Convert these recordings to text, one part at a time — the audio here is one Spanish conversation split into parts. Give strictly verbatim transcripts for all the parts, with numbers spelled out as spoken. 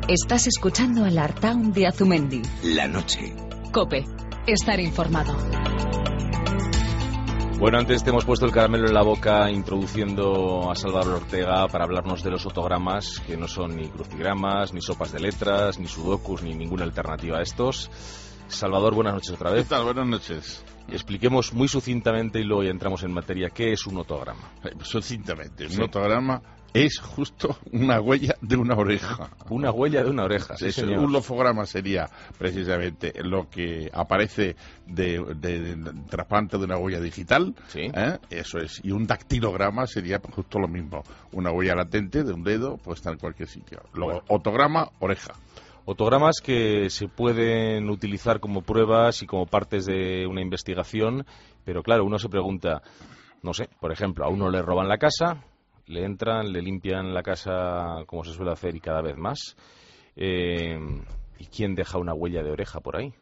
Estás escuchando el Artaun de Azumendi. La noche. COPE. Estar informado. Bueno, antes te hemos puesto el caramelo en la boca introduciendo a Salvador Ortega para hablarnos de los otogramas, que no son ni crucigramas, ni sopas de letras, ni sudokus, ni ninguna alternativa a estos. Salvador, buenas noches otra vez. ¿Qué tal? Buenas noches. Y expliquemos muy sucintamente y luego ya entramos en materia, ¿qué es un otograma? Eh, sucintamente, Sí. un otograma es justo una huella de una oreja. Una huella de una oreja, sí, Es- señor. un lofograma sería precisamente lo que aparece de, de, de trasplante de una huella digital. Sí. ¿eh? Eso es. Y un dactilograma sería justo lo mismo. Una huella latente de un dedo puesta en cualquier sitio. Luego, Bueno. otograma, oreja. Otogramas que se pueden utilizar como pruebas y como partes de una investigación, pero claro, uno se pregunta, no sé, por ejemplo, a uno le roban la casa, le entran, le limpian la casa como se suele hacer y cada vez más, eh, ¿y quién deja una huella de oreja por ahí?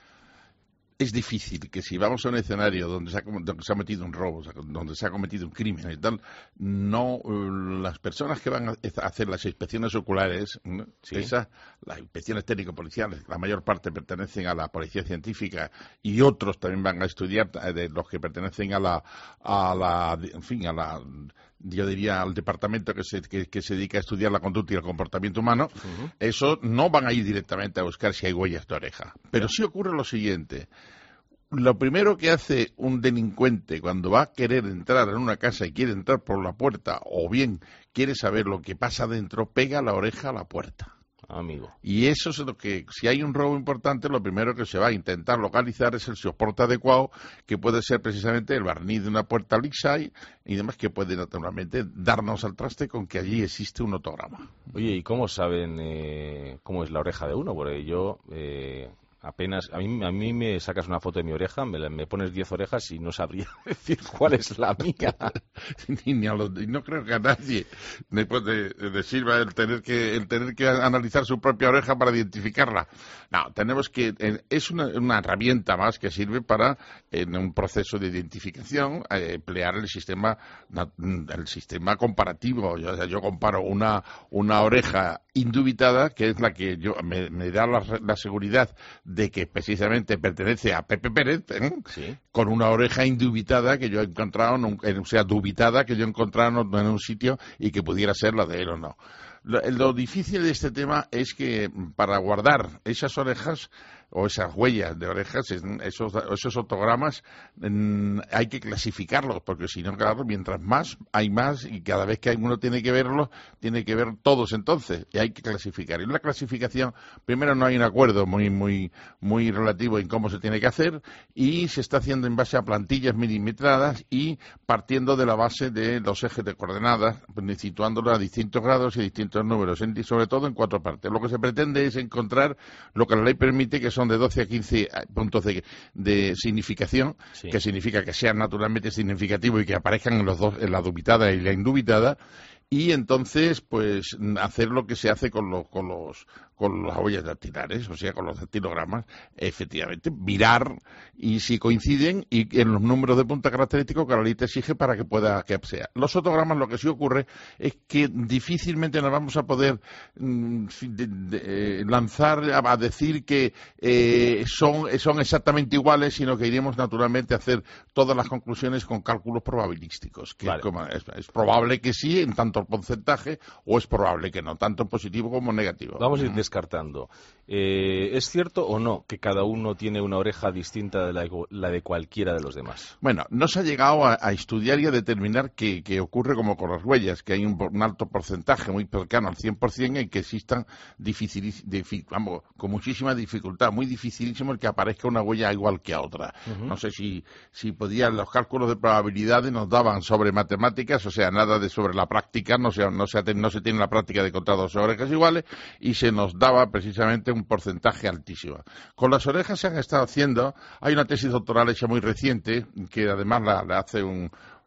Es difícil que si vamos a un escenario donde se ha, com- donde se ha metido un robo, o sea, donde se ha cometido un crimen y tal, no eh, las personas que van a a hacer las inspecciones oculares, ¿no? Sí. Esas, las inspecciones técnico-policiales, la mayor parte pertenecen a la policía científica y otros también van a estudiar eh, de los que pertenecen a la, a la, en fin, a la, yo diría al departamento que se, que, que se dedica a estudiar la conducta y el comportamiento humano. Uh-huh. Eso no van a ir directamente a buscar si hay huellas de oreja. Pero sí ocurre lo siguiente. Lo primero que hace un delincuente cuando va a querer entrar en una casa y quiere entrar por la puerta, o bien quiere saber lo que pasa dentro, pega la oreja a la puerta. Amigo. Y eso es lo que, si hay un robo importante, lo primero que se va a intentar localizar es el soporte adecuado, que puede ser precisamente el barniz de una puerta lisa y, y demás, que puede naturalmente darnos al traste con que allí existe un otograma. Oye, ¿y cómo saben eh, cómo es la oreja de uno? Porque yo eh, apenas, a mí, a mí me sacas una foto de mi oreja, me, la- me pones diez orejas y no sabría decir cuál es la mía. Ni, ni a los- y no creo que a nadie le, puede- le sirva el tener que el tener que analizar su propia oreja para identificarla. No, tenemos que eh, es una, una herramienta más que sirve para en un proceso de identificación eh, emplear el sistema na- el sistema comparativo. Yo, o sea, yo comparo una una oreja indubitada, que es la que yo me, me da la, la seguridad de que precisamente pertenece a Pepe Pérez, ¿eh? Sí. Con una oreja indubitada que yo he encontrado, en un- en- o sea, dubitada que yo he encontrado en un sitio y que pudiera ser la de él o no. Lo, lo difícil de este tema es que mm, para guardar esas orejas o esas huellas de orejas, es- esos, esos otogramas, mm, hay que clasificarlos, porque si no, claro, mientras más hay más y cada vez que hay uno tiene que verlos, tiene que ver todos entonces, y hay que clasificar. Y en la clasificación, primero no hay un acuerdo muy, muy, muy relativo en cómo se tiene que hacer, y se está haciendo en base a plantillas milimetradas y partiendo de la base de los ejes de coordenadas, situándolos a distintos grados y distintos números, en- sobre todo en cuatro partes. Lo que se pretende es encontrar lo que la ley permite, que son de doce a quince puntos de, de significación, Sí. que significa que sean naturalmente significativos y que aparezcan en los dos, en la dubitada y la indubitada, y entonces pues hacer lo que se hace con los con los con las huellas dactilares, o sea, con los dactilogramas, efectivamente, mirar y si coinciden y en los números de punta característicos que la ley te exige para que pueda que sea. Los otogramas, lo que sí ocurre es que difícilmente nos vamos a poder mm, de- de- eh, lanzar a, a decir que eh, son, son exactamente iguales, sino que iremos naturalmente a hacer todas las conclusiones con cálculos probabilísticos. Que Vale. como es, es probable que sí, en tanto porcentaje, o es probable que no, tanto en positivo como en negativo. Vamos a ir descartando. Eh, ¿Es cierto o no que cada uno tiene una oreja distinta de la, la de cualquiera de los demás? Bueno, no se ha llegado a, a estudiar y a determinar que, que ocurre como con las huellas, que hay un, un alto porcentaje muy cercano al cien por cien en que existan dificilis- difi- vamos, con muchísima dificultad, muy dificilísimo el que aparezca una huella igual que a otra. Ujú. No sé si, si podían, los cálculos de probabilidades nos daban sobre matemáticas, o sea, nada de sobre la práctica, no se, no se, ha ten- no se tiene la práctica de contar dos orejas iguales, y se nos daba precisamente un porcentaje altísimo. Con las orejas se han estado haciendo, hay una tesis doctoral hecha muy reciente, que además la, la hace un,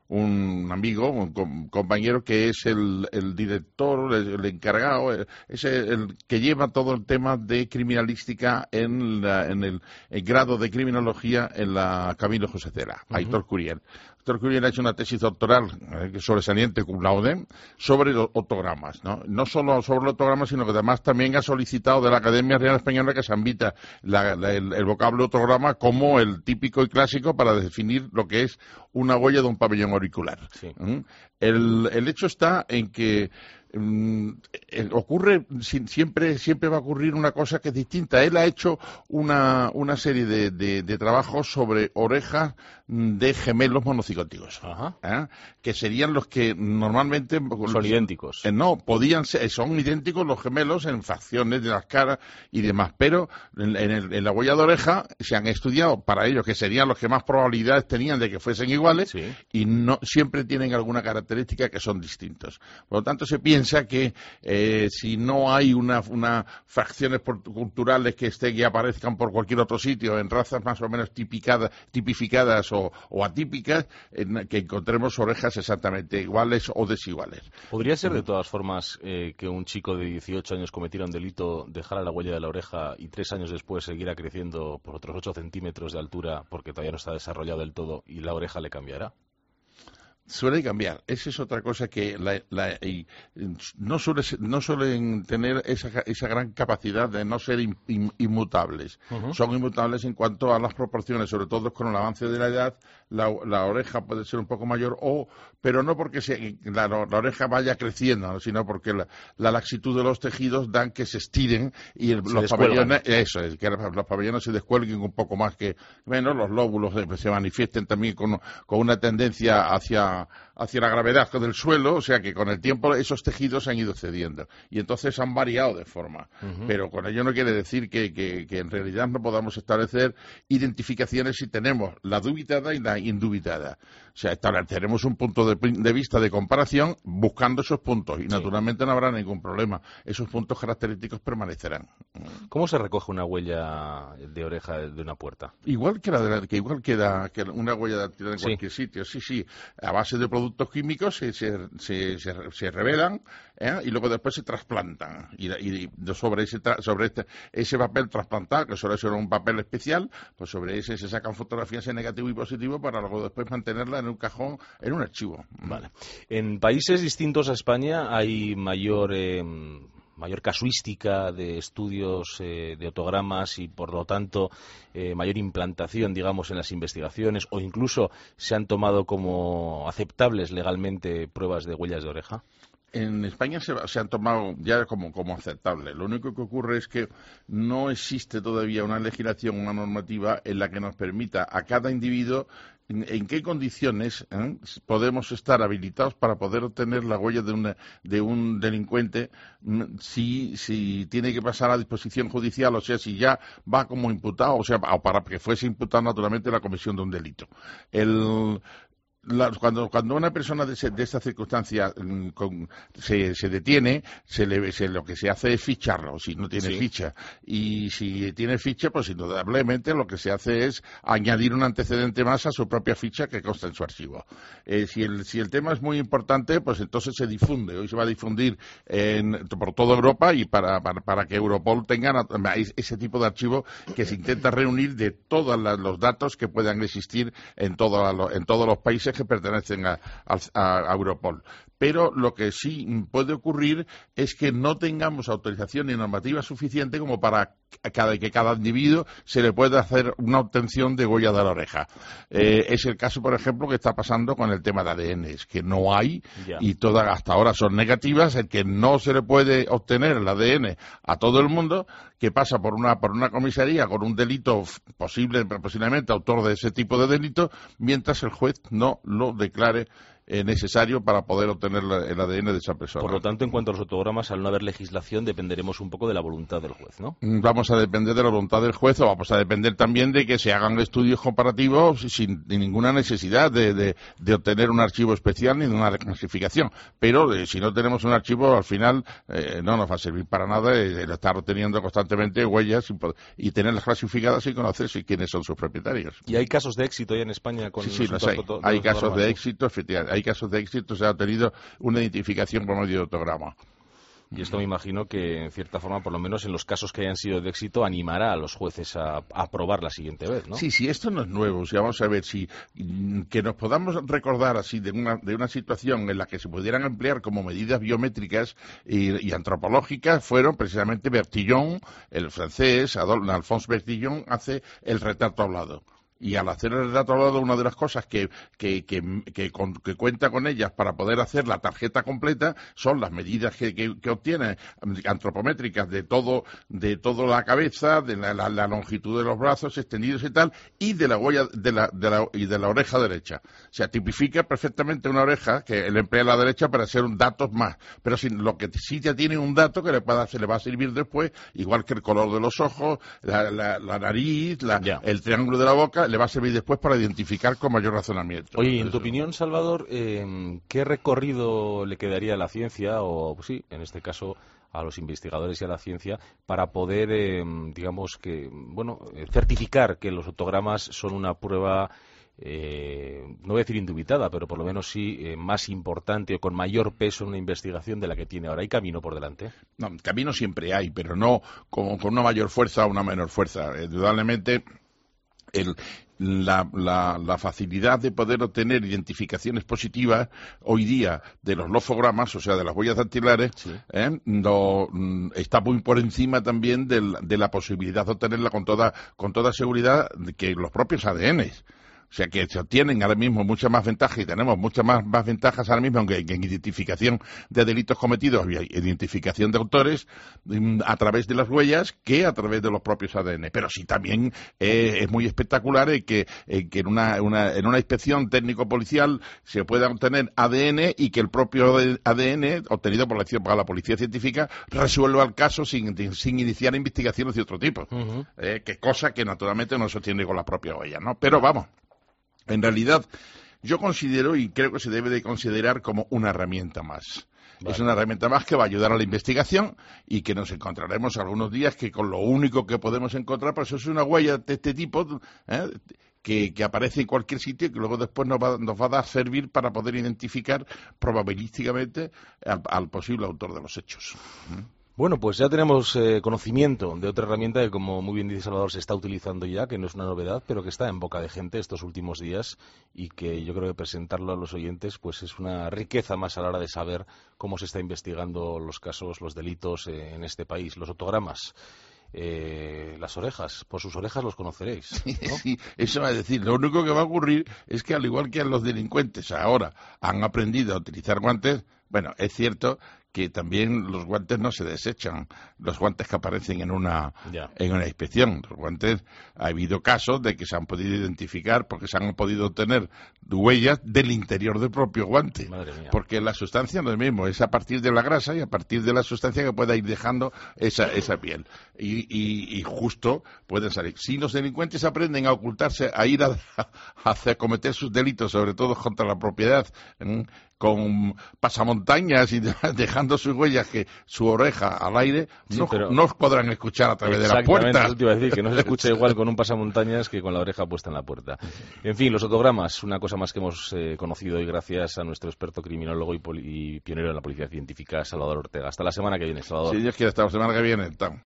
un amigo, un com- compañero que es el, el director, el, el encargado, eh, es el, el que lleva todo el tema de criminalística en, la- en el, el grado de criminología en la Camilo José Cela, Ujú. Aitor Curiel. doctor Curie ha hecho una tesis doctoral eh, sobresaliente cum laude sobre los otogramas, ¿no? No solo sobre los otogramas, sino que además también ha solicitado de la Academia Real Española que se admita la, la, el, el vocablo otograma como el típico y clásico para definir lo que es una huella de un pabellón auricular. Sí. ¿Mm? El, el hecho está en que Mm, ocurre siempre siempre va a ocurrir una cosa que es distinta. Él ha hecho una, una serie de, de, de trabajos sobre orejas de gemelos monocigóticos, ¿eh? Que serían los que normalmente son idénticos. Eh, no, podían ser, son idénticos los gemelos en facciones de las caras y demás, pero en, en, el, en la huella de oreja se han estudiado para ellos que serían los que más probabilidades tenían de que fuesen iguales, sí. Y no siempre tienen alguna característica que son distintos. Por lo tanto, se piensa que eh, si no hay una, una fracciones culturales que estén que aparezcan por cualquier otro sitio en razas más o menos tipicadas, tipificadas o, o atípicas, en, que encontremos orejas exactamente iguales o desiguales. ¿Podría ser de todas formas eh, que un chico de dieciocho años cometiera un delito, dejara la huella de la oreja y tres años después siguiera creciendo por otros ocho centímetros de altura porque todavía no está desarrollado del todo y la oreja le cambiará? Suele cambiar. Esa es otra cosa que la, la, y no, suele, no suelen tener esa, esa gran capacidad de no ser in, in, inmutables. Uh-huh. Son inmutables en cuanto a las proporciones, sobre todo con el avance de la edad. La, la oreja puede ser un poco mayor, o pero no porque se, la, la oreja vaya creciendo, ¿no? Sino porque la, la laxitud de los tejidos dan que se estiren y el, los pabellones, eso es, que los pabellones se descuelguen un poco más que menos, los lóbulos se manifiesten también con, con una tendencia hacia hacia la gravedad del suelo, o sea que con el tiempo esos tejidos han ido cediendo y entonces han variado de forma, uh-huh. Pero con ello no quiere decir que, que, que en realidad no podamos establecer identificaciones si tenemos la dubitada y la indubitada, o sea, estableceremos un punto de, de vista de comparación buscando esos puntos y naturalmente sí. No habrá ningún problema, esos puntos característicos permanecerán. ¿Cómo se recoge una huella de oreja de una puerta? Igual que la de la, que igual que, la, que una huella de en sí. cualquier sitio, sí, sí, a base de productos químicos se, se, se, se, se revelan, ¿eh? Y luego después se trasplantan y, y sobre ese tra sobre este, ese papel trasplantado, que suele ser un papel especial, pues sobre ese se sacan fotografías en negativo y positivo para luego después mantenerla en un cajón, en un archivo. Vale. En países distintos a España hay mayor eh, mayor casuística de estudios eh, de otogramas y, por lo tanto, eh, mayor implantación, digamos, en las investigaciones, o incluso se han tomado como aceptables legalmente pruebas de huellas de oreja? En España se, se han tomado ya como, como aceptable. Lo único que ocurre es que no existe todavía una legislación, una normativa en la que nos permita a cada individuo en, en qué condiciones ¿eh? podemos estar habilitados para poder obtener la huella de, una, de un delincuente si, si tiene que pasar a disposición judicial, o sea, si ya va como imputado, o sea, o para que fuese imputado naturalmente la comisión de un delito. El... La, cuando, cuando una persona de, ese, de esta circunstancia mm, con, se, se detiene, se le, se, lo que se hace es ficharlo, si no tiene sí. ficha. Y si tiene ficha, pues indudablemente lo que se hace es añadir un antecedente más a su propia ficha que consta en su archivo. Eh, si, el, si el tema es muy importante, pues entonces se difunde. Hoy se va a difundir en, por toda Europa y para, para, para que Europol tenga ese tipo de archivo que se intenta reunir de todos los datos que puedan existir en, todo, en todos los países que pertenecen a, a, a Europol. Pero lo que sí puede ocurrir es que no tengamos autorización ni normativa suficiente como para cada, que cada individuo se le pueda hacer una obtención de huella de la oreja. Eh, es el caso, por ejemplo, que está pasando con el tema de A D N, es que no hay yeah. y todas hasta ahora son negativas, el que no se le puede obtener el A D N a todo el mundo, que pasa por una, por una comisaría con un delito posible, posiblemente autor de ese tipo de delito, mientras el juez no lo declare Eh, necesario para poder obtener la, el A D N de esa persona. Por lo tanto, en cuanto a los otogramas, al no haber legislación, dependeremos un poco de la voluntad del juez, ¿no? Vamos a depender de la voluntad del juez, o vamos a depender también de que se hagan estudios comparativos sin, sin ninguna necesidad de, de, de obtener un archivo especial ni de una reclasificación. Pero eh, si no tenemos un archivo, al final eh, no nos va a servir para nada el, el estar obteniendo constantemente huellas y, y tenerlas clasificadas y conocer si quiénes son sus propietarios. ¿Y hay casos de éxito ya en España con sí, sí, los hay. foto, hay casos de éxito, efectivamente. Hay casos de éxito, se ha obtenido una identificación por medio de otograma. Y esto me imagino que, en cierta forma, por lo menos en los casos que hayan sido de éxito, animará a los jueces a, a probar la siguiente vez, ¿no? Sí, sí, esto no es nuevo. O sea, vamos a ver si que nos podamos recordar así de una, de una situación en la que se pudieran emplear como medidas biométricas y, y antropológicas fueron precisamente Bertillon, el francés, Adolphe, Alphonse Bertillon, hace el retrato hablado. Y al hacer el retrato hablado, una de las cosas que, que, que, que, con, que cuenta con ellas para poder hacer la tarjeta completa son las medidas que, que, que obtiene antropométricas de todo, de toda la cabeza, de la, la, la longitud de los brazos extendidos y tal, y de la huella de la, de la, y de la oreja derecha. O sea, tipifica perfectamente una oreja que él emplea la derecha para hacer un datos más. Pero si, lo que sí ya tiene un dato que le, pueda, se le va a servir después, igual que el color de los ojos, la, la, la nariz, la, el triángulo de la boca, le va a servir después para identificar con mayor razonamiento. Oye, en tu opinión, Salvador, eh, ¿qué recorrido le quedaría a la ciencia, o pues sí, en este caso a los investigadores y a la ciencia, para poder, eh, digamos que, bueno, certificar que los fotogramas son una prueba, eh, no voy a decir indubitada, pero por lo menos sí eh, más importante o con mayor peso en una investigación de la que tiene ahora? ¿Hay camino por delante? No, camino siempre hay, pero no con, con una mayor fuerza o una menor fuerza. Indudablemente, El, la, la, la facilidad de poder obtener identificaciones positivas hoy día de los lofogramas, o sea, de las huellas dactilares, sí. ¿eh? no, está muy por encima también del, de la posibilidad de obtenerla con toda, con toda seguridad que los propios A D Ns. O sea, que se obtienen ahora mismo muchas más ventajas y tenemos muchas más, más ventajas ahora mismo en, en identificación de delitos cometidos y identificación de autores a través de las huellas que a través de los propios A D N. Pero sí también eh, es muy espectacular eh, que, eh, que en, una, una, en una inspección técnico-policial se pueda obtener A D N y que el propio A D N obtenido por la, por la policía científica resuelva el caso sin, sin iniciar investigaciones de otro tipo. Uh-huh. eh, que cosa que naturalmente no se obtiene con la propia huella, ¿no? Pero vamos. En realidad, yo considero y creo que se debe de considerar como una herramienta más. Vale. Es una herramienta más que va a ayudar a la investigación y que nos encontraremos algunos días que con lo único que podemos encontrar, pues es una huella de este tipo, ¿eh? que, que aparece en cualquier sitio y que luego después nos va, nos va a dar servir para poder identificar probabilísticamente al, al posible autor de los hechos. ¿Mm? Bueno, pues ya tenemos eh, conocimiento de otra herramienta que, como muy bien dice Salvador, se está utilizando ya, que no es una novedad, pero que está en boca de gente estos últimos días y que yo creo que presentarlo a los oyentes pues es una riqueza más a la hora de saber cómo se está investigando los casos, los delitos eh, en este país. Los fotogramas. Eh, las orejas, por sus orejas los conoceréis, ¿no? Sí, eso va a decir, lo único que va a ocurrir es que al igual que los delincuentes ahora han aprendido a utilizar guantes, bueno, es cierto que también los guantes no se desechan, los guantes que aparecen en una yeah. en una inspección. Los guantes, ha habido casos de que se han podido identificar porque se han podido obtener huellas del interior del propio guante. Madre mía. Porque la sustancia no es lo mismo, es a partir de la grasa y a partir de la sustancia que pueda ir dejando esa, esa piel. Y, y, y justo pueden salir. Si los delincuentes aprenden a ocultarse, a ir a, a, a cometer sus delitos, sobre todo contra la propiedad, ¿eh? con pasamontañas y dejando sus huellas, que su oreja al aire, sí, no, pero... no os podrán escuchar a través de la puerta. Eso te iba a decir, que no se escucha igual con un pasamontañas que con la oreja puesta en la puerta. En fin, los fotogramas, una cosa más que hemos eh, conocido hoy gracias a nuestro experto criminólogo y, y pionero en la policía científica, Salvador Ortega. Hasta la semana que viene, Salvador. Si Dios quiere, hasta la semana que viene. Tam.